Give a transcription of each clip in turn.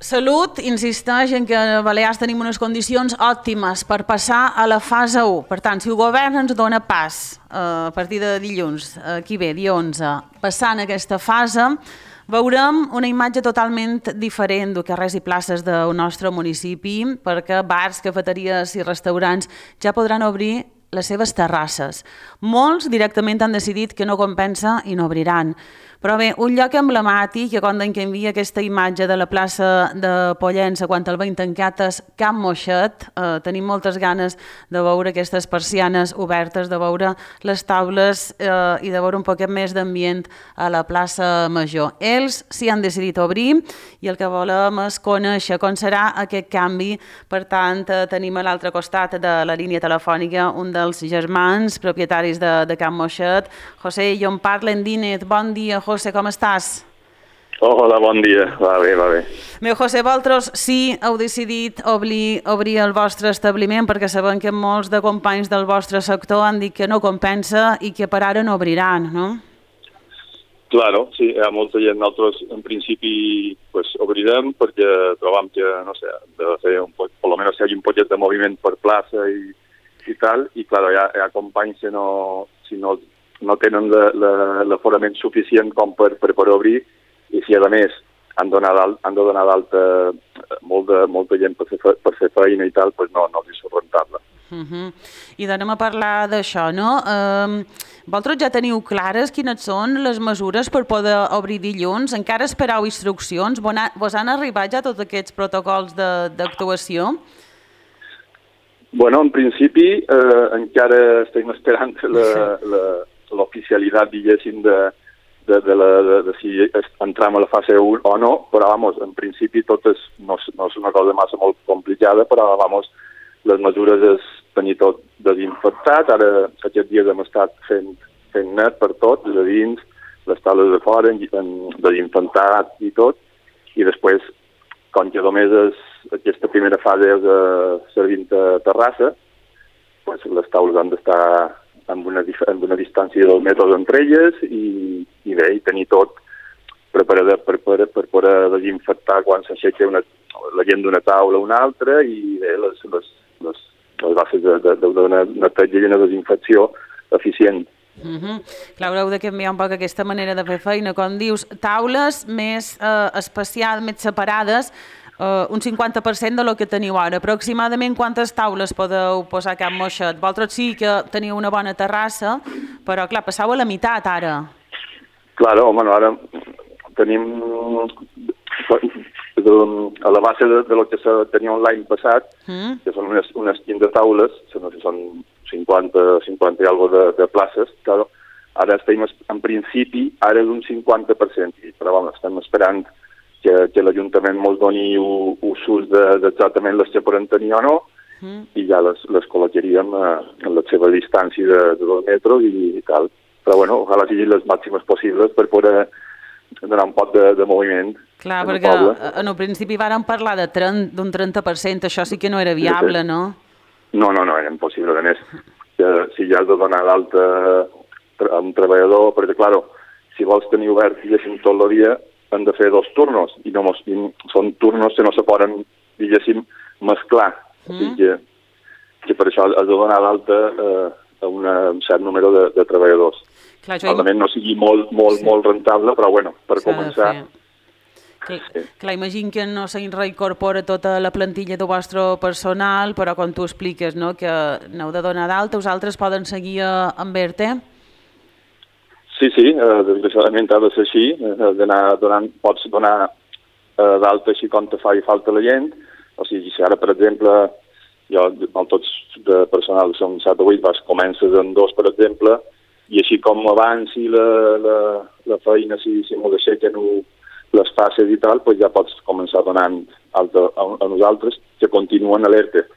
Salut insisteix en que a Balears tenim unes condicions òptimes per passar a la fase 1. Per tant, si el govern ens dona pas a partir de dilluns, aquí ve, dia 11, passant aquesta fase, veurem una imatge totalment diferent de carrers i places del nostre municipi, perquè bars, cafeteries i restaurants ja podran obrir les seves terrasses. Molts directament han decidit que no compensa i no obriran. Però bé, un lloc emblemàtic, que quan que envia aquesta imatge de la plaça de Pollença quan el veiem tancat és Can Moixet. Tenim moltes ganes de veure aquestes persianes obertes, de veure les taules i de veure un poquet més d'ambient a la plaça Major. Ells s'hi han decidit obrir i el que volem és conèixer com serà aquest canvi. Per tant, tenim a l'altre costat de la línia telefònica un dels germans propietaris de Can Moixet, José Llompart Lendínez. Bon dia, José, com estàs? Hola, bon dia. Va bé, va bé. Bé, José, vosaltres sí heu decidit obrir el vostre establiment perquè sabem que molts de companys del vostre sector han dit que no compensa i que per ara no obriran, no? Claro, sí, hi ha molta gent. Nosaltres, en principi, pues, obrirem perquè trobam que, no sé, de fer per lo menos si hi hagi un poquet de moviment per plaça i tal, i claro, hi ha companys que si no tenen l'aforament suficient com per obrir, i si a més han de donar d'alta molta gent per fer feina i tal, pues no els és rentable. I anem a parlar d'això, no? Vosaltres ja teniu clares quines són les mesures per poder obrir dilluns? Encara espereu instruccions? Vos han arribat ja tots aquests protocols d'actuació? Bueno, en principi encara estem esperant l'oficialitat, diguéssim, de si entram a la fase 1 o no, però, vamos, en principi tot no és una cosa massa molt complicada, però, vamos, les mesures és tenir tot desinfectat. Ara, aquests dies hem estat fent net per tot, des de dins, les taules de fora, desinfectat i tot, i després, com que només aquesta primera fase és servint a terrassa, pues les taules han d'estar amb una distància de 2 metres entre elles i bé, i tenir tot preparat per poder desinfectar quan s'aixeca la gent d'una taula a una altra, i bé, les bases de neteja i una desinfecció eficient. Clar, haureu de canviar un poc aquesta manera de fer feina, com dius, taules més especials, més separades, un 50% de lo que teniu ara. Aproximadament quantes taules podeu posar a Can Moixet? Vosaltres sí que teniu una bona terrassa, però clar, passeu a la meitat ara. Claro, bueno, ara tenim a la base de lo que se tenia l'any passat, que són unes 15 taules, no sé, són 50 i algo de places, claro. Ara estem, en principi, ara és un 50%, però bueno, estem esperant que l'Ajuntament ens doni ús d'exactament les que podem tenir o no, i ja les col·locaríem en la seva distància de 2 metres i tal. Però bueno, ojalà siguin les màximes possibles per poder donar un poc de moviment. Clar, perquè en el principi vàrem parlar d'un 30%, això sí que no era viable, no? No, era impossible. A més, si ja has de donar d'alta a un treballador, perquè, clar, si vols tenir obert, diguéssim, tot el dia, han de fer 2 turnos, i són turnos que no se poden, diguéssim, mesclar. O sigui que per això has de donar d'alta a un cert número de treballadors. Probablement no sigui molt rentable, però bueno, per començar. Clar, imagino que no se reincorpora tota la plantilla del vostre personal, però com tu expliques, no, que n'heu de donar d'alta, vosaltres poden seguir amb ERTE? Sí, desgraciadament ha de ser així, pots donar d'alta així com te fa i falta la gent. O sigui, si ara, per exemple, tots de personal som 7 o 8, comences amb 2, per exemple, i així com avanci la feina, si m'ho deixen les fases i tal, doncs ja pots començar donant alta a nosaltres, que continuen alerta.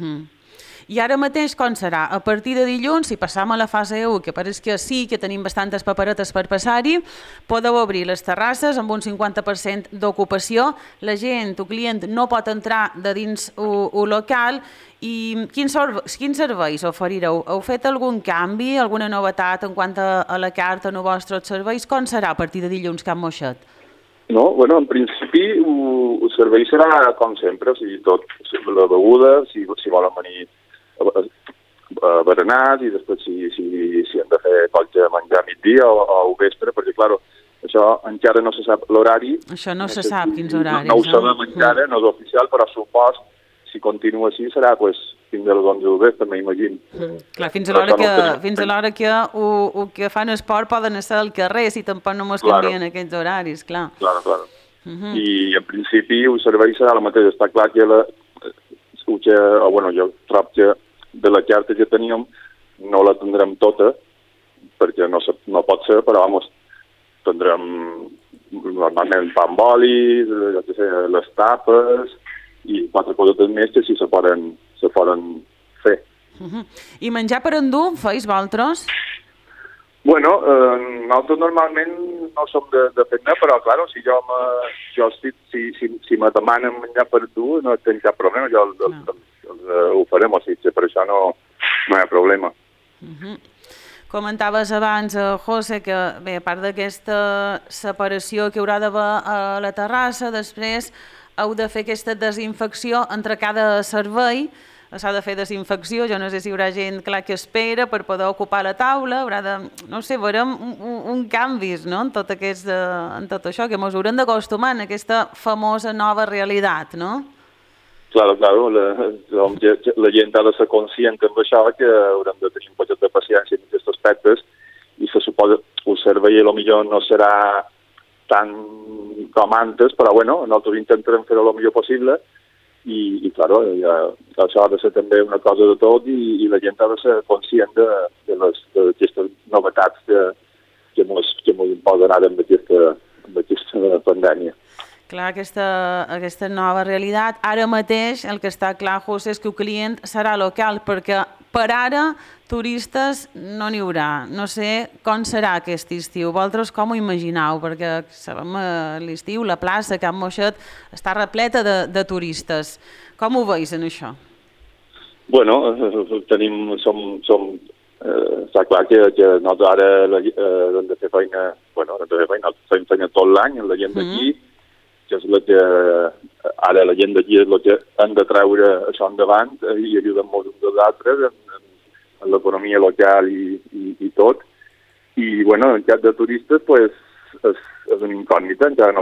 I ara mateix com serà? A partir de dilluns, si passam a la fase 1, que pareix que sí, que tenim bastantes paperetes per passar-hi, podeu obrir les terrasses amb un 50% d'ocupació, la gent, el client, no pot entrar de dins un local, i quins serveis oferireu? Heu fet algun canvi, alguna novetat en quant a la carta en els vostres serveis? Com serà a partir de dilluns, Can Moixet? No, bueno, en principi el servei serà com sempre, o sigui, tot, la beguda, si volen venir berenars i després si han de fer qualque menjar a migdia o al vespre, perquè, clar, això encara no se sap l'horari. Això no se sap quins horaris. No ho sabem encara, no és oficial, però supos, si continua així, serà fins a les 11 del vespre, m'imagino. Clar, fins a l'hora que el que fan esport poden estar al carrer, si tampoc no mos canvien aquests horaris, clar. Clar. I en principi el servei serà el mateix. Està clar que jo trobo que de la carta que teníem no la tindrem tota, perquè no pot ser, però tindrem normalment pa amb oli, les tapes i 4 coses més que si se poden fer. I menjar per endur feis vosaltres? Bueno, nosaltres normalment no som de fer-ne, però clar, si me demanen menjar per endur no tinc cap problema, jo ho farem, o sigui, per això no hi ha problema. Comentaves abans, José, que bé, a part d'aquesta separació que hi haurà d'haver a la terrassa, després heu de fer aquesta desinfecció entre cada servei, s'ha de fer desinfecció, jo no sé si hi haurà gent clar que espera per poder ocupar la taula, haurà de, no sé, veurem un canvis, no?, en tot això, que ens haurem d'acostumar a aquesta famosa nova realitat, no? Claro, la gent ha de ser conscient amb això, que haurem de tenir un poquet de paciència en aquests aspectes, i se suposa que el servei potser no serà tan com antes, però bueno, nosaltres intentarem fer-ho el millor possible, i claro, això ha de ser també una cosa de tot, i la gent ha de ser conscient d'aquestes novetats que ens imposen ara amb aquesta pandèmia. Clar, aquesta nova realitat. Ara mateix el que està clar, José, és que el client serà local, perquè per ara turistes no n'hi haurà. No sé com serà aquest estiu. Vosaltres com ho imagineu? Perquè sabem l'estiu, la plaça Can Moixet està repleta de turistes. Com ho veus en això? Bueno, està clar que nosaltres ara hem de fer feina, fem feina tot l'any, la gent d'aquí, que és la que ara la gent d'aquí és la que han de treure això endavant i ajudar molts dels altres en l'economia local i tot. I, bueno, en cas de turistes, pues, és una incògnita, encara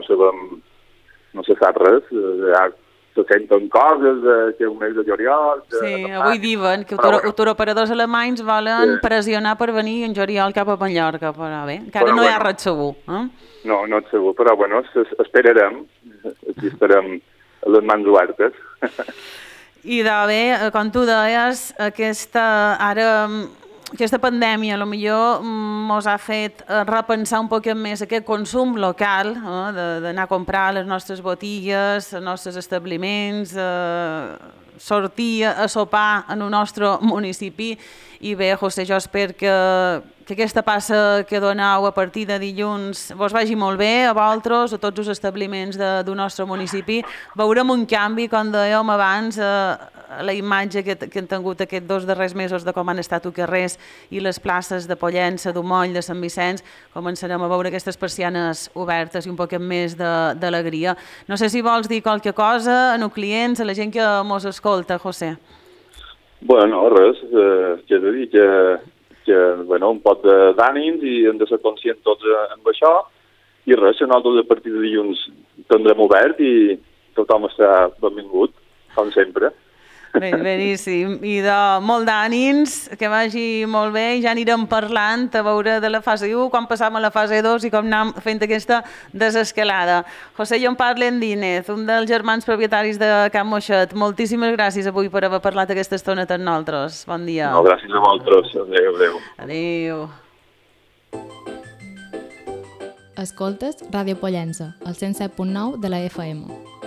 no se sap res. Se senten coses que un mes de juliol... Sí, avui diuen que els turoperadors alemanys volen pressionar per venir en juliol cap a Mallorca, però bé, encara no hi ha res segur. No és segur, però bueno, esperarem, aquí estarem a les mans obertes. I de bé, com tu deies, aquesta pandèmia potser ens ha fet repensar un poc més aquest consum local, d'anar a comprar a les nostres botigues, als nostres establiments, sortir a sopar en el nostre municipi. I bé, José, jo espero que aquesta passa que doneu a partir de dilluns vos vagi molt bé a vosaltres, a tots els establiments del nostre municipi. Veurem un canvi, com dèiem abans, a la imatge que han tingut aquests 2 darrers mesos de com han estat els carrers i les places de Pollença, d'Umoll, de Sant Vicenç. Començarem a veure aquestes persianes obertes i un poc més d'alegria. No sé si vols dir qualque cosa als clients, a la gent que mos escolta, José. Bueno, res, que he de dir que un poc d'ànims i hem de ser conscients tots amb això, i res, nosaltres a partir de dilluns tindrem obert i tothom està benvingut, com sempre. Beníssim, i de molt d'ànims, que vagi molt bé, i ja anirem parlant a veure de la fase 1, quan passam a la fase 2 i com anem fent aquesta desescalada. José Llompart Lendínez, un dels germans propietaris de Can Moixet, moltíssimes gràcies avui per haver parlat aquesta estona amb nosaltres. Bon dia. No, gràcies a vosaltres. Adéu. Adéu. Escoltes Ràdio Pollença, al 107.9 de la FM.